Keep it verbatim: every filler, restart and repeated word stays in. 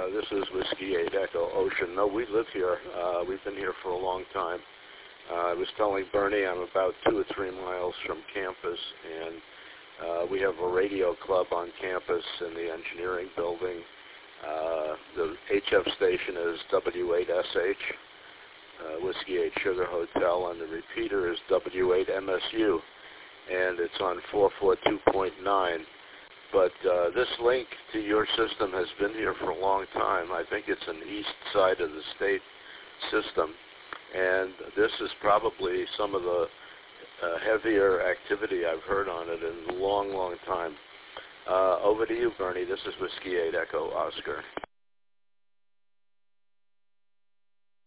Uh, this is Whiskey eight Echo Ocean. No, we live here. Uh, we've been here for a long time. Uh, I was telling Bernie I'm about two or three miles from campus, and uh, we have a radio club on campus in the engineering building. Uh, the H F station is W eight S H, uh, Whiskey eight Sugar Hotel, and the repeater is W eight M S U, and it's on four forty-two point nine. But uh, this link to your system has been here for a long time. I think it's an east side of the state system, and this is probably some of the uh, heavier activity I've heard on it in a long, long time. Uh, over to you, Bernie. This is Whiskey eight Echo Oscar.